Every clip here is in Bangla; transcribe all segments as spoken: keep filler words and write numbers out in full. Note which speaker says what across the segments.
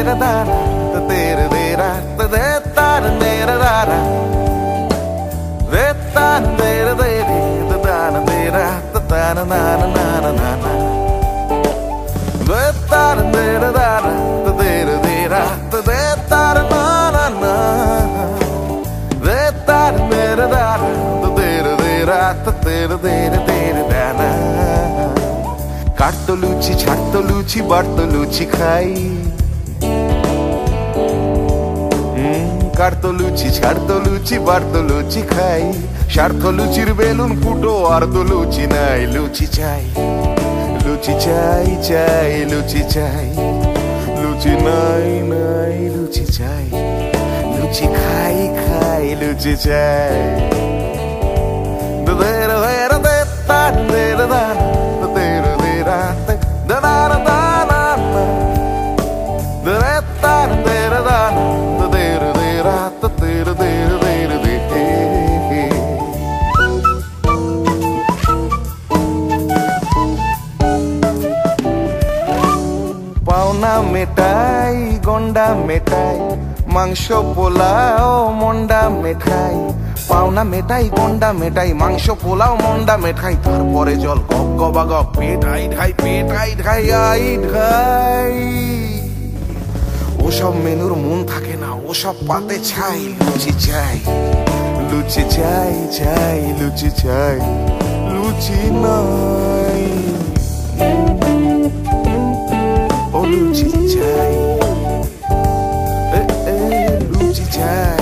Speaker 1: dera dara ta dera dera ta de tar dera dara de tar dera dera ta dana dera ta dana na na na na na na de tar dera dara ta dera dera ta de tar na na na de tar dera dara ta dera dera ta dera dera dera dana কাটতো লুচি ছাড়তো লুচি বাড়তো লুচি খাই কাটতো লুচি ছাড়তো লুচি বাড়তো লুচি খাই স্বার্থ লুচির বেলুন ফুটো আর তো লুচি নাই লুচি চাই লুচি চাই চাই লুচি চাই লুচি নাই নাই লুচি চাই লুচি খাই খাই লুচি চাই দেরা দেরা দেরা দেরা দেরা da da da da da da da da da da da da da পাওনা মেটাই গন্ডা মেটাই মাংস পোলাও মন্ডা মেটাই পাওনা মেটাই গন্ডা মেটাই মাংস পোলাও মন্ডা মেটাই তারপরে জল গপ গবা গপ পেটাই ঢাই পেটাই ঢাই আই ঢাই ওসব মেনুর মন থাকে না ওসব পাতে ছাই লুচি চাই লুচি চাই চাই লুচি চাই লুচি নাই ও লুচি চাই লুচি চাই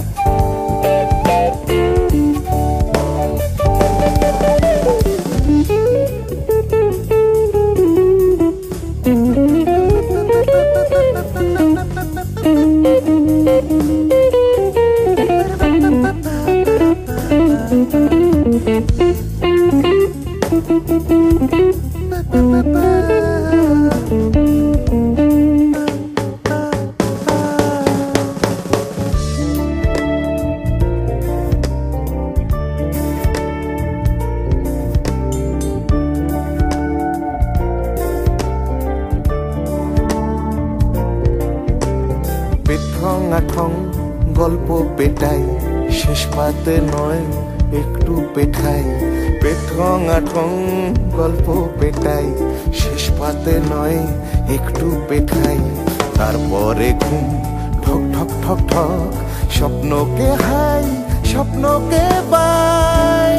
Speaker 1: ঠং গল্প পেটাই শেষ পাতে নয় একটু পেঠাই পেঠং আঠং গল্প পেটাই শেষ পাতে নয় একটু পেঠাই তারপরে ঘুম ঠক ঠক ঠক ঠক স্বপ্নকে হাই স্বপ্নকে বাই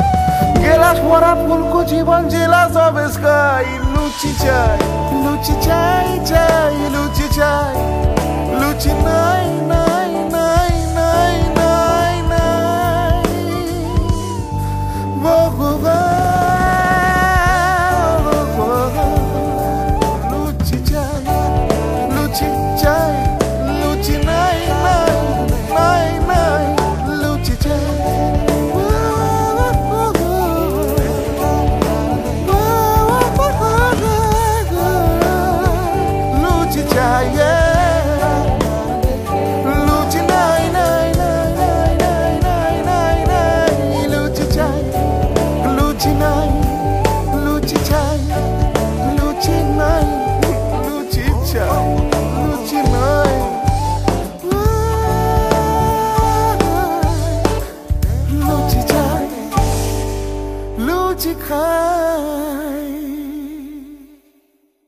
Speaker 1: গেলাস ভরা ফুলকো জীবন জেলাস অব স্কাই লুচি চাই লুচি চাই